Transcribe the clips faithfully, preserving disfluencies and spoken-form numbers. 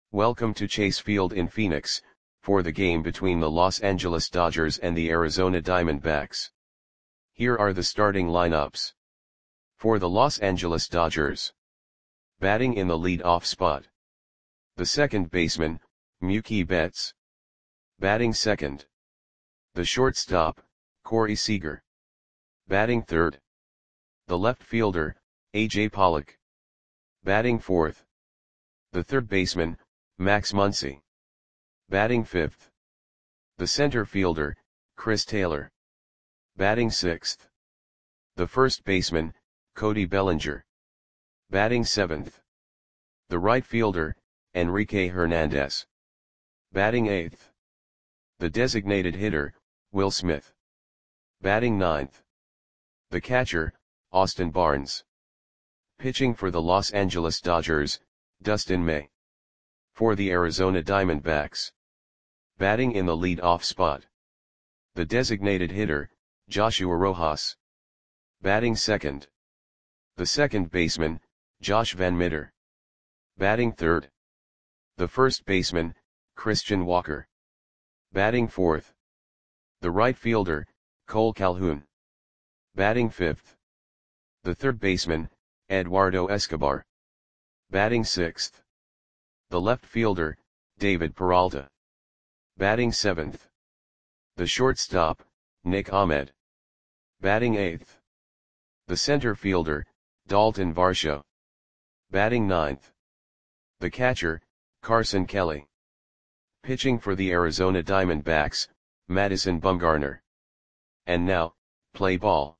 Welcome to Chase Field in Phoenix, for the game between the Los Angeles Dodgers and the Arizona Diamondbacks. Here are the starting lineups. For the Los Angeles Dodgers. Batting in the lead-off spot. The second baseman, Mookie Betts. Batting second. The shortstop, Corey Seager. Batting third. The left fielder, A J Pollock. Batting fourth. The third baseman, Max Muncy. Batting fifth. The center fielder, Chris Taylor. Batting sixth. The first baseman, Cody Bellinger. Batting seventh. The right fielder, Enrique Hernandez. Batting eighth. The designated hitter, Will Smith. Batting ninth. The catcher, Austin Barnes. Pitching for the Los Angeles Dodgers, Dustin May. For the Arizona Diamondbacks. Batting in the lead-off spot. The designated hitter, Joshua Rojas. Batting second. The second baseman, Josh Van Meter. Batting third. The first baseman, Christian Walker. Batting fourth. The right fielder, Cole Calhoun. Batting fifth. The third baseman, Eduardo Escobar. Batting sixth. The left fielder, David Peralta. Batting seventh. The shortstop, Nick Ahmed. Batting eighth. The center fielder, Dalton Varsho. Batting ninth. The catcher, Carson Kelly. Pitching for the Arizona Diamondbacks, Madison Bumgarner. And now, play ball.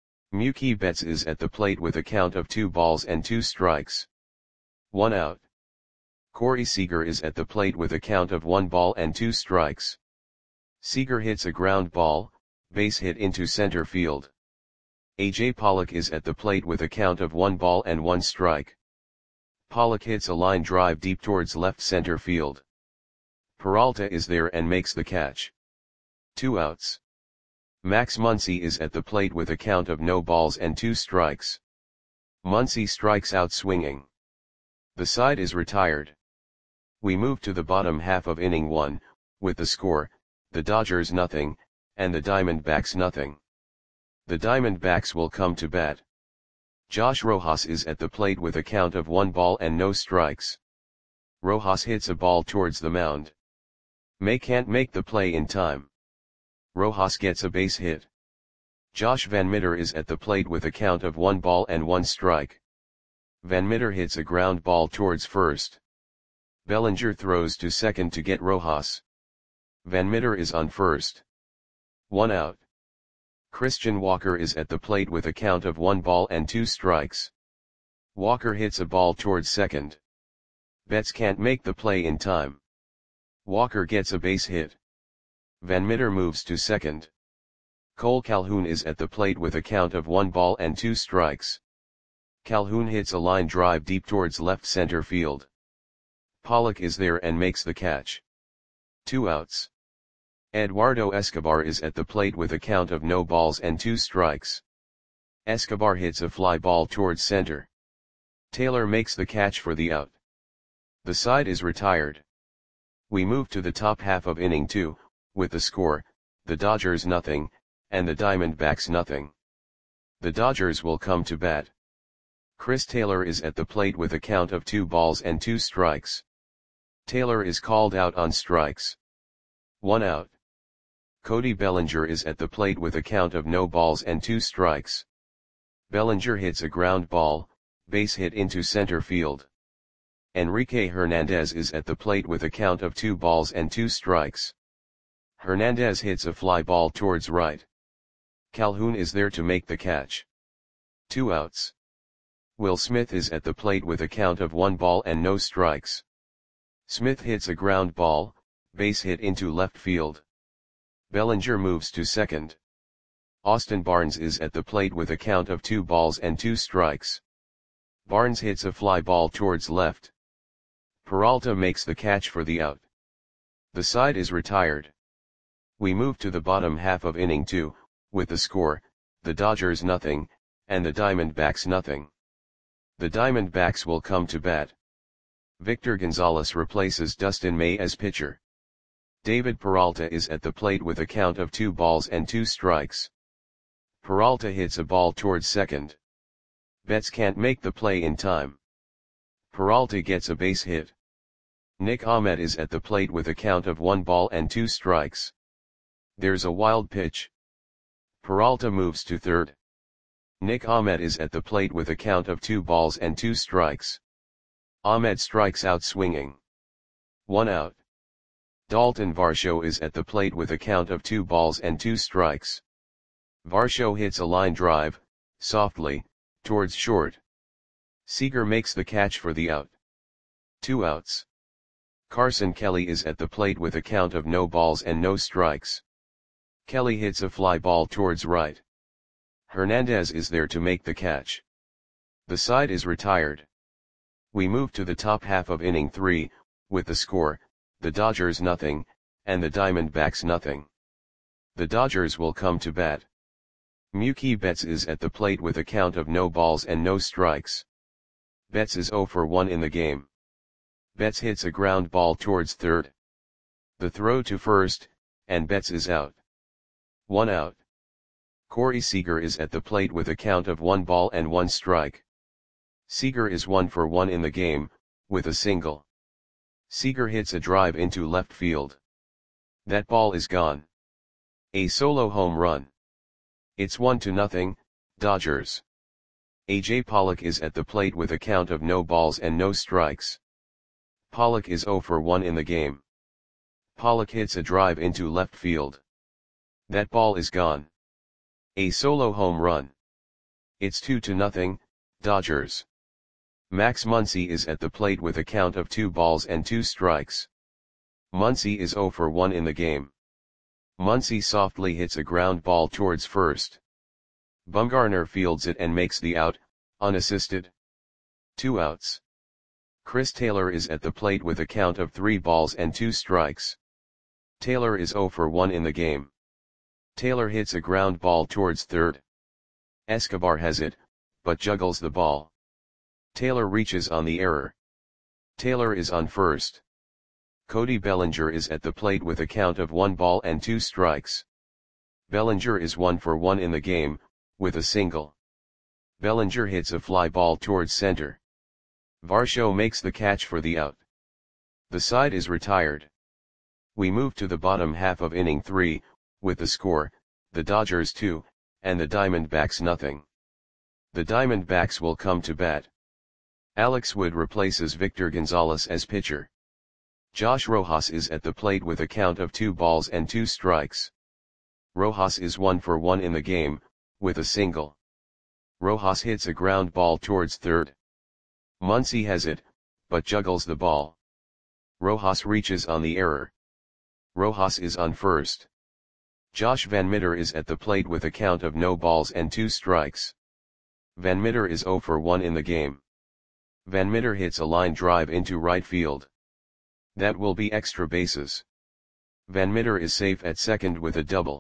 Mookie Betts is at the plate with a count of two balls and two strikes. One out. Corey Seager is at the plate with a count of one ball and two strikes. Seager hits a ground ball, base hit into center field. A J Pollock is at the plate with a count of one ball and one strike. Pollock hits a line drive deep towards left center field. Peralta is there and makes the catch. Two outs. Max Muncy is at the plate with a count of no balls and two strikes. Muncy strikes out swinging. The side is retired. We move to the bottom half of inning one, with the score, the Dodgers nothing, and the Diamondbacks nothing. The Diamondbacks will come to bat. Josh Rojas is at the plate with a count of one ball and no strikes. Rojas hits a ball towards the mound. May can't make the play in time. Rojas gets a base hit. Josh Van Meter is at the plate with a count of one ball and one strike. Van Meter hits a ground ball towards first. Bellinger throws to second to get Rojas. Van Meter is on first. One out. Christian Walker is at the plate with a count of one ball and two strikes. Walker hits a ball towards second. Betts can't make the play in time. Walker gets a base hit. Van Meter moves to second. Cole Calhoun is at the plate with a count of one ball and two strikes. Calhoun hits a line drive deep towards left center field. Pollock is there and makes the catch. Two outs. Eduardo Escobar is at the plate with a count of no balls and two strikes. Escobar hits a fly ball towards center. Taylor makes the catch for the out. The side is retired. We move to the top half of inning two, with the score, the Dodgers nothing, and the Diamondbacks nothing. The Dodgers will come to bat. Chris Taylor is at the plate with a count of two balls and two strikes. Taylor is called out on strikes. One out. Cody Bellinger is at the plate with a count of no balls and two strikes. Bellinger hits a ground ball, base hit into center field. Enrique Hernandez is at the plate with a count of two balls and two strikes. Hernandez hits a fly ball towards right. Calhoun is there to make the catch. Two outs. Will Smith is at the plate with a count of one ball and no strikes. Smith hits a ground ball, base hit into left field. Bellinger moves to second. Austin Barnes is at the plate with a count of two balls and two strikes. Barnes hits a fly ball towards left. Peralta makes the catch for the out. The side is retired. We move to the bottom half of inning two, with the score, the Dodgers nothing, and the Diamondbacks nothing. The Diamondbacks will come to bat. Victor Gonzalez replaces Dustin May as pitcher. David Peralta is at the plate with a count of two balls and two strikes. Peralta hits a ball towards second. Betts can't make the play in time. Peralta gets a base hit. Nick Ahmed is at the plate with a count of one ball and two strikes. There's a wild pitch. Peralta moves to third. Nick Ahmed is at the plate with a count of two balls and two strikes. Ahmed strikes out swinging. One out. Dalton Varsho is at the plate with a count of two balls and two strikes. Varsho hits a line drive, softly, towards short. Seager makes the catch for the out. Two outs. Carson Kelly is at the plate with a count of no balls and no strikes. Kelly hits a fly ball towards right. Hernandez is there to make the catch. The side is retired. We move to the top half of inning three, with the score, the Dodgers nothing, and the Diamondbacks nothing. The Dodgers will come to bat. Mookie Betts is at the plate with a count of no balls and no strikes. Betts is zero for one in the game. Betts hits a ground ball towards third. The throw to first, and Betts is out. One out. Corey Seager is at the plate with a count of one ball and one strike. Seager is one for one in the game, with a single. Seager hits a drive into left field. That ball is gone. A solo home run. It's one to nothing, Dodgers. A J Pollock is at the plate with a count of no balls and no strikes. Pollock is zero for one in the game. Pollock hits a drive into left field. That ball is gone. A solo home run. It's two to nothing, Dodgers. Max Muncy is at the plate with a count of two balls and two strikes. Muncy is zero for one in the game. Muncy softly hits a ground ball towards first. Bumgarner fields it and makes the out, unassisted. Two outs. Chris Taylor is at the plate with a count of three balls and two strikes. Taylor is zero for one in the game. Taylor hits a ground ball towards third. Escobar has it, but juggles the ball. Taylor reaches on the error. Taylor is on first. Cody Bellinger is at the plate with a count of one ball and two strikes. Bellinger is one for one in the game, with a single. Bellinger hits a fly ball towards center. Varsho makes the catch for the out. The side is retired. We move to the bottom half of inning three, with the score, the Dodgers two, and the Diamondbacks nothing. The Diamondbacks will come to bat. Alex Wood replaces Victor Gonzalez as pitcher. Josh Rojas is at the plate with a count of two balls and two strikes. Rojas is one for one in the game, with a single. Rojas hits a ground ball towards third. Muncy has it, but juggles the ball. Rojas reaches on the error. Rojas is on first. Josh Van Meter is at the plate with a count of no balls and two strikes. Van Meter is zero for one in the game. Van Meter hits a line drive into right field. That will be extra bases. Van Meter is safe at second with a double.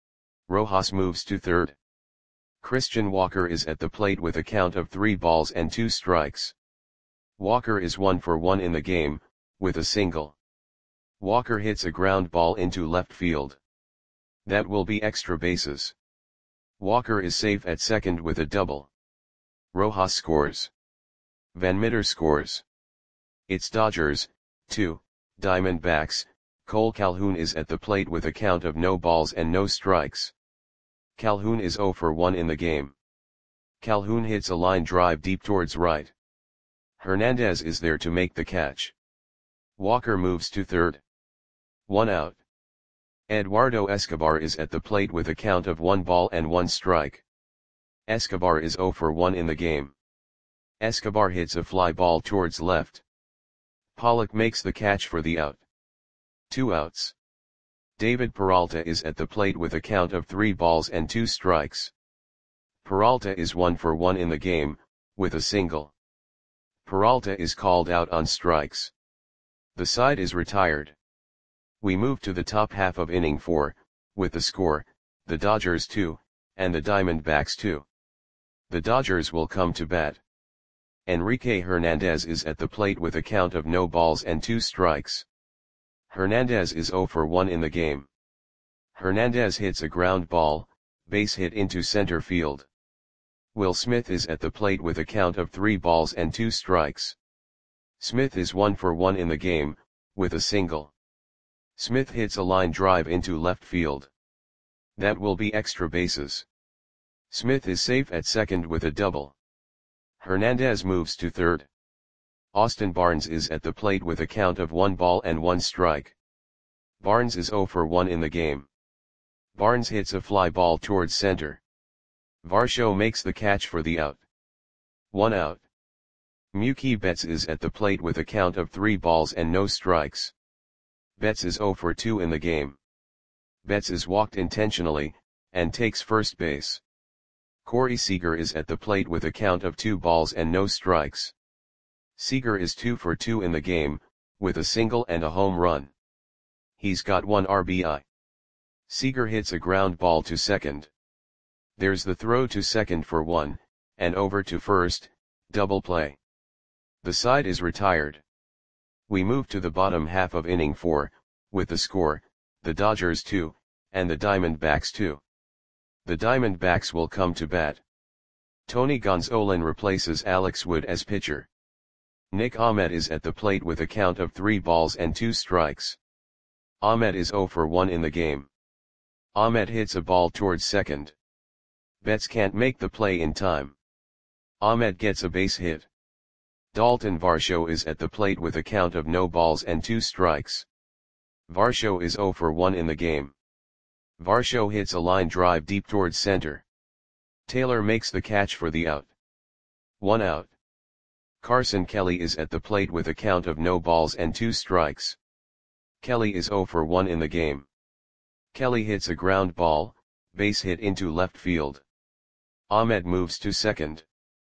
Rojas moves to third. Christian Walker is at the plate with a count of three balls and two strikes. Walker is one for one in the game, with a single. Walker hits a ground ball into left field. That will be extra bases. Walker is safe at second with a double. Rojas scores. Van Meter scores. It's Dodgers, two, Diamondbacks. Cole Calhoun is at the plate with a count of no balls and no strikes. Calhoun is zero for one in the game. Calhoun hits a line drive deep towards right. Hernandez is there to make the catch. Walker moves to third. One out. Eduardo Escobar is at the plate with a count of one ball and one strike. Escobar is zero for one in the game. Escobar hits a fly ball towards left. Pollock makes the catch for the out. Two outs. David Peralta is at the plate with a count of three balls and two strikes. Peralta is one for one in the game, with a single. Peralta is called out on strikes. The side is retired. We move to the top half of inning four, with the score, the Dodgers two, and the Diamondbacks two. The Dodgers will come to bat. Enrique Hernandez is at the plate with a count of no balls and two strikes. Hernandez is zero for one in the game. Hernandez hits a ground ball, base hit into center field. Will Smith is at the plate with a count of three balls and two strikes. Smith is one for one in the game, with a single. Smith hits a line drive into left field. That will be extra bases. Smith is safe at second with a double. Hernandez moves to third. Austin Barnes is at the plate with a count of one ball and one strike. Barnes is zero for one in the game. Barnes hits a fly ball towards center. Varsho makes the catch for the out. One out. Mookie Betts is at the plate with a count of three balls and no strikes. Betts is zero for two in the game. Betts is walked intentionally, and takes first base. Corey Seager is at the plate with a count of two balls and no strikes. Seager is two for two in the game, with a single and a home run. He's got one R B I. Seager hits a ground ball to second. There's the throw to second for one, and over to first, double play. The side is retired. We move to the bottom half of inning four, with the score, the Dodgers two, and the Diamondbacks two. The Diamondbacks will come to bat. Tony Gonsolin replaces Alex Wood as pitcher. Nick Ahmed is at the plate with a count of three balls and two strikes. Ahmed is zero for one in the game. Ahmed hits a ball towards second. Betts can't make the play in time. Ahmed gets a base hit. Dalton Varsho is at the plate with a count of no balls and two strikes. Varsho is zero for one in the game. Varsho hits a line drive deep towards center. Taylor makes the catch for the out. One out. Carson Kelly is at the plate with a count of no balls and two strikes. Kelly is zero for one in the game. Kelly hits a ground ball, base hit into left field. Ahmed moves to second.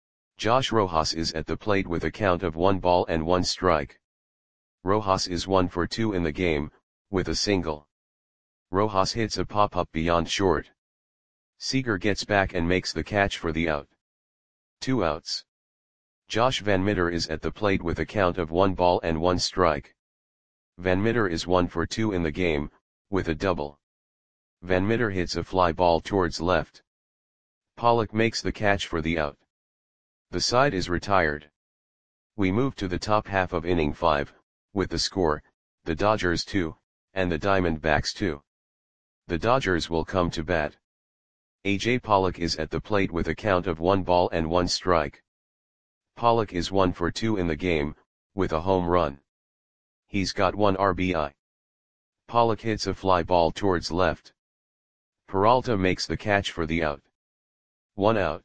Josh Rojas is at the plate with a count of one ball and one strike. Rojas is one for two in the game, with a single. Rojas hits a pop-up beyond short. Seager gets back and makes the catch for the out. Two outs. Josh Van Meter is at the plate with a count of one ball and one strike. Van Meter is one for two in the game, with a double. Van Meter hits a fly ball towards left. Pollock makes the catch for the out. The side is retired. We move to the top half of inning five, with the score, the Dodgers two, and the Diamondbacks two. The Dodgers will come to bat. A J Pollock is at the plate with a count of one ball and one strike. Pollock is one for two in the game, with a home run. He's got one R B I. Pollock hits a fly ball towards left. Peralta makes the catch for the out. One out.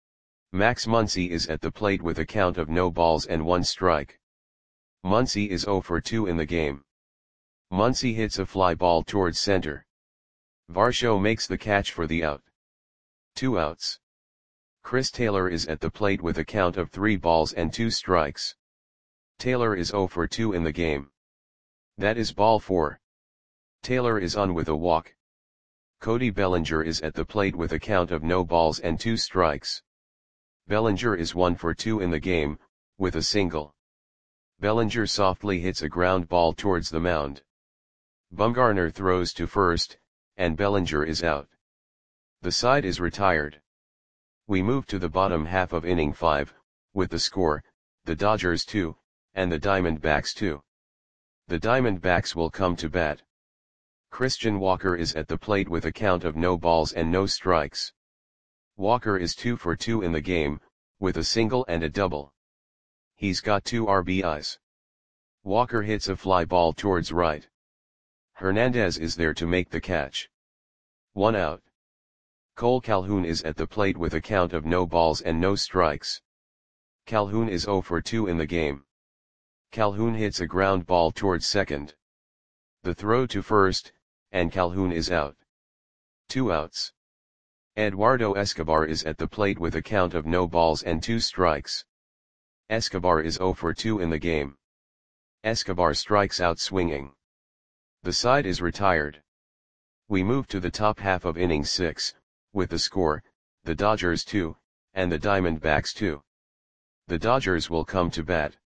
Max Muncy is at the plate with a count of no balls and one strike. Muncy is zero for two in the game. Muncy hits a fly ball towards center. Varsho makes the catch for the out. Two outs. Chris Taylor is at the plate with a count of three balls and two strikes. Taylor is zero for two in the game. That is ball four. Taylor is on with a walk. Cody Bellinger is at the plate with a count of no balls and two strikes. Bellinger is one for two in the game, with a single. Bellinger softly hits a ground ball towards the mound. Bumgarner throws to first, and Bellinger is out. The side is retired. We move to the bottom half of inning five, with the score, the Dodgers two, and the Diamondbacks two. The Diamondbacks will come to bat. Christian Walker is at the plate with a count of no balls and no strikes. Walker is two for two in the game, with a single and a double. He's got two R B Is. Walker hits a fly ball towards right. Hernandez is there to make the catch. One out. Cole Calhoun is at the plate with a count of no balls and no strikes. Calhoun is zero for two in the game. Calhoun hits a ground ball towards second. The throw to first, and Calhoun is out. Two outs. Eduardo Escobar is at the plate with a count of no balls and two strikes. Escobar is zero for two in the game. Escobar strikes out swinging. The side is retired. We move to the top half of inning six, with the score, the Dodgers two, and the Diamondbacks two. The Dodgers will come to bat.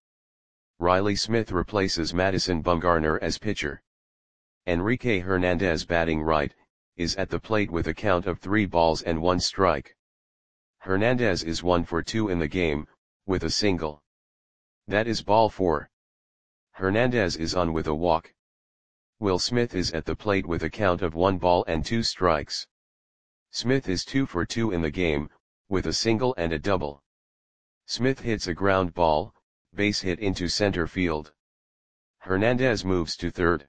Riley Smith replaces Madison Bumgarner as pitcher. Enrique Hernandez, batting right, is at the plate with a count of three balls and one strike. Hernandez is one for two in the game, with a single. That is ball four. Hernandez is on with a walk. Will Smith is at the plate with a count of one ball and two strikes. Smith is two for two in the game, with a single and a double. Smith hits a ground ball, base hit into center field. Hernandez moves to third.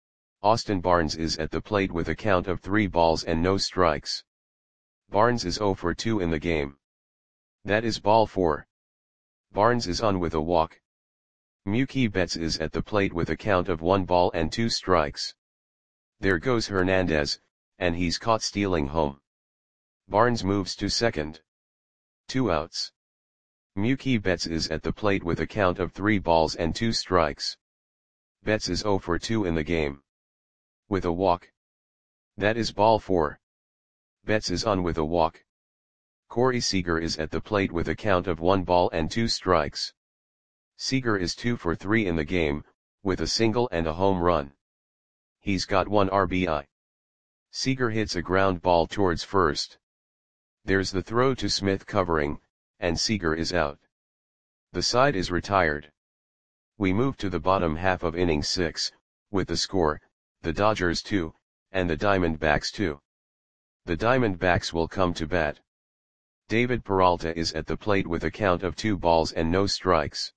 Austin Barnes is at the plate with a count of three balls and no strikes. Barnes is zero for two in the game. That is ball four. Barnes is on with a walk. Mookie Betts is at the plate with a count of one ball and two strikes. There goes Hernandez, and he's caught stealing home. Barnes moves to second. Two outs. Mookie Betts is at the plate with a count of three balls and two strikes. Betts is zero for two in the game. With a walk. That is ball four. Betts is on with a walk. Corey Seager is at the plate with a count of one ball and two strikes. Seager is two for three in the game, with a single and a home run. He's got one R B I. Seager hits a ground ball towards first. There's the throw to Smith covering, and Seager is out. The side is retired. We move to the bottom half of inning six, with the score, the Dodgers two, and the Diamondbacks two. The Diamondbacks will come to bat. David Peralta is at the plate with a count of two balls and no strikes.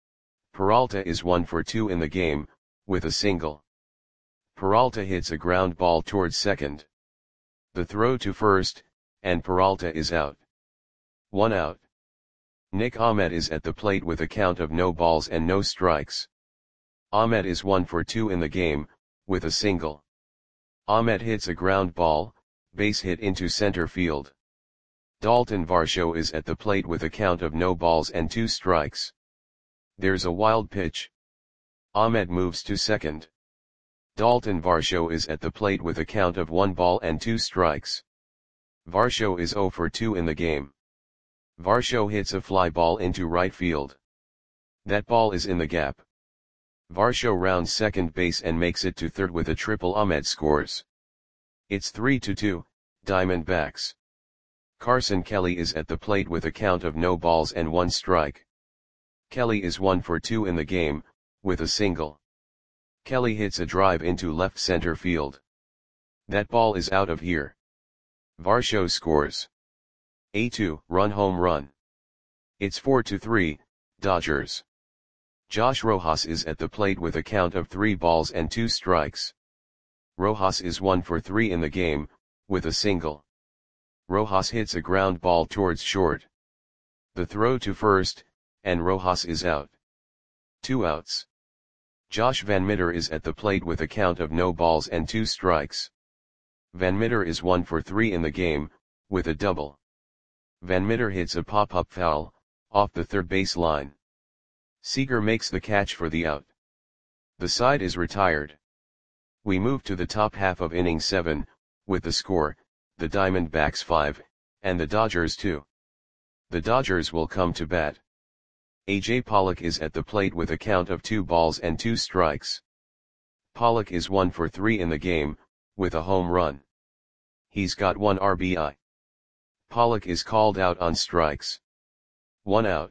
Peralta is one for two in the game, with a single. Peralta hits a ground ball towards second. The throw to first, and Peralta is out. One out. Nick Ahmed is at the plate with a count of no balls and no strikes. Ahmed is one for two in the game, with a single. Ahmed hits a ground ball, base hit into center field. Dalton Varsho is at the plate with a count of no balls and two strikes. There's a wild pitch. Ahmed moves to second. Dalton Varsho is at the plate with a count of one ball and two strikes. Varsho is zero for two in the game. Varsho hits a fly ball into right field. That ball is in the gap. Varsho rounds second base and makes it to third with a triple. Ahmed scores. It's three to two, Diamondbacks. Carson Kelly is at the plate with a count of no balls and one strike. Kelly is one for two in the game, with a single. Kelly hits a drive into left center field. That ball is out of here. Varsho scores. A two-run home run. It's four to three, Dodgers. Josh Rojas is at the plate with a count of three balls and two strikes. Rojas is one for three in the game, with a single. Rojas hits a ground ball towards short. The throw to first, and Rojas is out. Two outs. Josh Van Meter is at the plate with a count of no balls and two strikes. Van Meter is one for three in the game, with a double. Van Meter hits a pop-up foul, off the third base line. Seager makes the catch for the out. The side is retired. We move to the top half of inning seven, with the score, the Diamondbacks five, and the Dodgers two. The Dodgers will come to bat. A J Pollock is at the plate with a count of two balls and two strikes. Pollock is one for three in the game, with a home run. He's got one R B I. Pollock is called out on strikes. One out.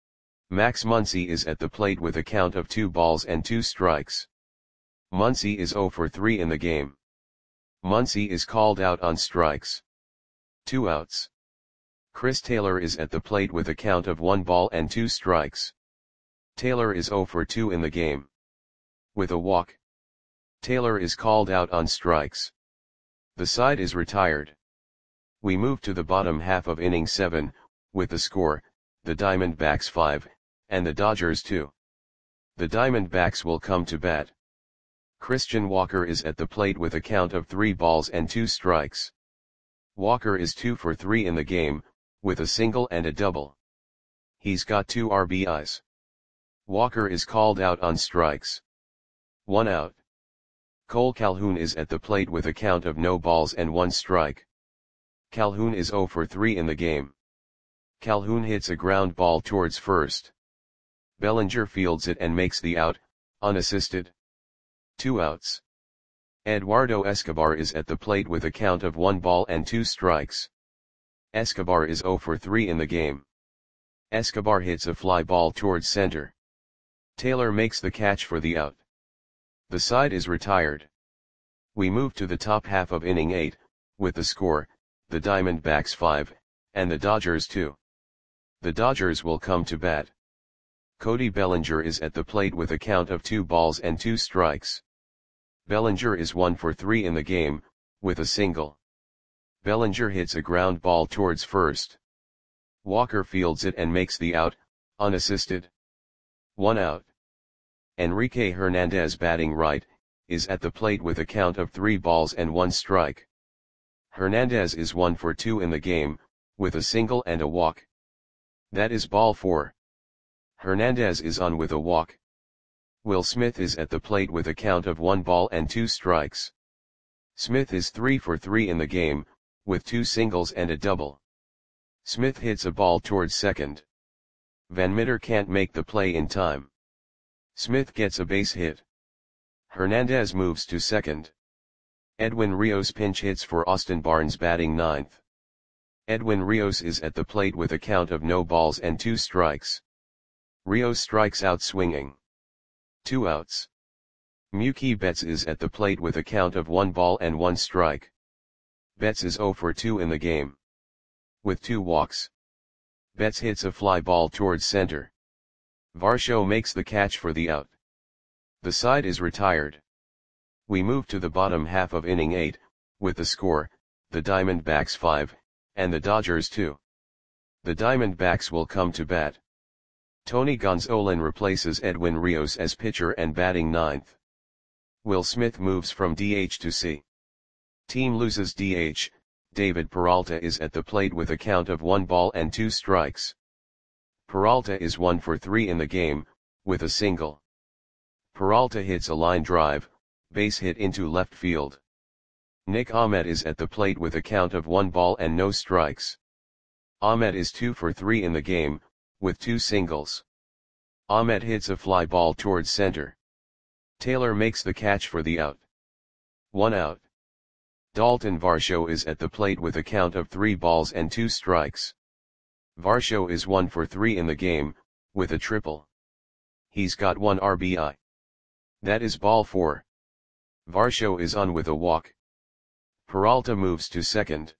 Max Muncy is at the plate with a count of two balls and two strikes. Muncy is zero for three in the game. Muncy is called out on strikes. Two outs. Chris Taylor is at the plate with a count of one ball and two strikes. Taylor is zero for two in the game. With a walk. Taylor is called out on strikes. The side is retired. We move to the bottom half of inning seven, with the score, the Diamondbacks five, and the Dodgers two. The Diamondbacks will come to bat. Christian Walker is at the plate with a count of three balls and two strikes. Walker is two for three in the game, with a single and a double. He's got two R B Is. Walker is called out on strikes. One out. Cole Calhoun is at the plate with a count of no balls and one strike. Calhoun is zero for three in the game. Calhoun hits a ground ball towards first. Bellinger fields it and makes the out, unassisted. Two outs. Eduardo Escobar is at the plate with a count of one ball and two strikes. Escobar is zero for three in the game. Escobar hits a fly ball towards center. Taylor makes the catch for the out. The side is retired. We move to the top half of inning eight, with the score, the Diamondbacks five, and the Dodgers two. The Dodgers will come to bat. Cody Bellinger is at the plate with a count of two balls and two strikes. Bellinger is one for three in the game, with a single. Bellinger hits a ground ball towards first. Walker fields it and makes the out, unassisted. One out. Enrique Hernandez, batting right, is at the plate with a count of three balls and one strike. Hernandez is one for two in the game, with a single and a walk. That is ball four. Hernandez is on with a walk. Will Smith is at the plate with a count of one ball and two strikes. Smith is three for three in the game, with two singles and a double. Smith hits a ball towards second. Van Meter can't make the play in time. Smith gets a base hit. Hernandez moves to second. Edwin Rios pinch hits for Austin Barnes, batting ninth. Edwin Rios is at the plate with a count of no balls and two strikes. Rios strikes out swinging. Two outs. Mookie Betts is at the plate with a count of one ball and one strike. Betts is zero for two in the game. With two walks. Betts hits a fly ball towards center. Varsho makes the catch for the out. The side is retired. We move to the bottom half of inning eight, with the score, the Diamondbacks five, and the Dodgers two. The Diamondbacks will come to bat. Tony Gonsolin replaces Edwin Rios as pitcher and batting ninth. Will Smith moves from D H to C. Team loses D H, David Peralta is at the plate with a count of one ball and two strikes. Peralta is one for three in the game, with a single. Peralta hits a line drive, base hit into left field. Nick Ahmed is at the plate with a count of one ball and no strikes. Ahmed is two for three in the game, with two singles. Ahmed hits a fly ball towards center. Taylor makes the catch for the out. One out. Dalton Varsho is at the plate with a count of three balls and two strikes. Varsho is one for three in the game, with a triple. He's got one R B I. That is ball four. Varsho is on with a walk. Peralta moves to second.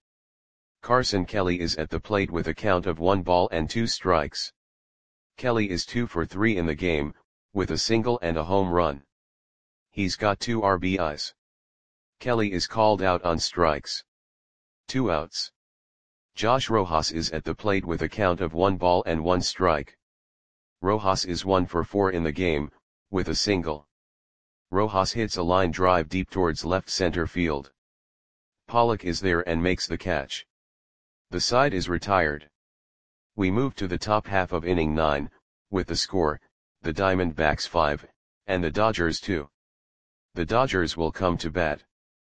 Carson Kelly is at the plate with a count of one ball and two strikes. Kelly is two for three in the game, with a single and a home run. He's got two R B Is. Kelly is called out on strikes. Two outs. Josh Rojas is at the plate with a count of one ball and one strike. Rojas is one for four in the game, with a single. Rojas hits a line drive deep towards left center field. Pollock is there and makes the catch. The side is retired. We move to the top half of inning nine, with the score, the Diamondbacks five, and the Dodgers two. The Dodgers will come to bat.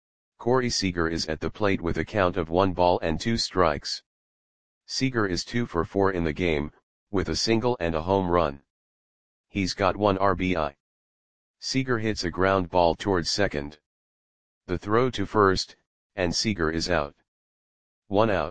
Corey Seager is at the plate with a count of one ball and two strikes. Seager is two for four in the game, with a single and a home run. He's got one R B I. Seager hits a ground ball towards second. The throw to first, and Seager is out. One out.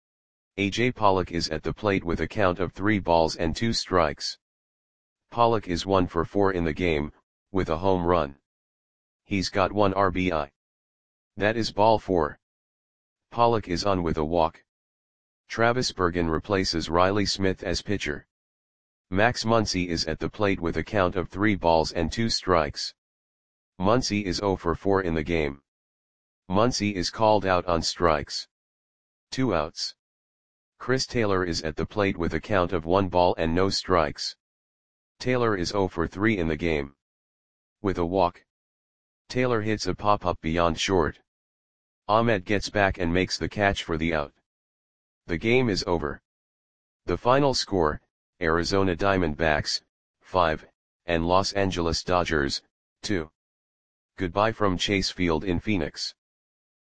A J Pollock is at the plate with a count of three balls and two strikes. Pollock is one for four in the game, with a home run. He's got one R B I. That is ball four. Pollock is on with a walk. Travis Bergen replaces Riley Smith as pitcher. Max Muncy is at the plate with a count of three balls and two strikes. Muncy is zero for four in the game. Muncy is called out on strikes. Two outs. Chris Taylor is at the plate with a count of one ball and no strikes. Taylor is zero for three in the game. With a walk. Taylor hits a pop-up beyond short. Ahmed gets back and makes the catch for the out. The game is over. The final score, Arizona Diamondbacks, five, and Los Angeles Dodgers, two. Goodbye from Chase Field in Phoenix.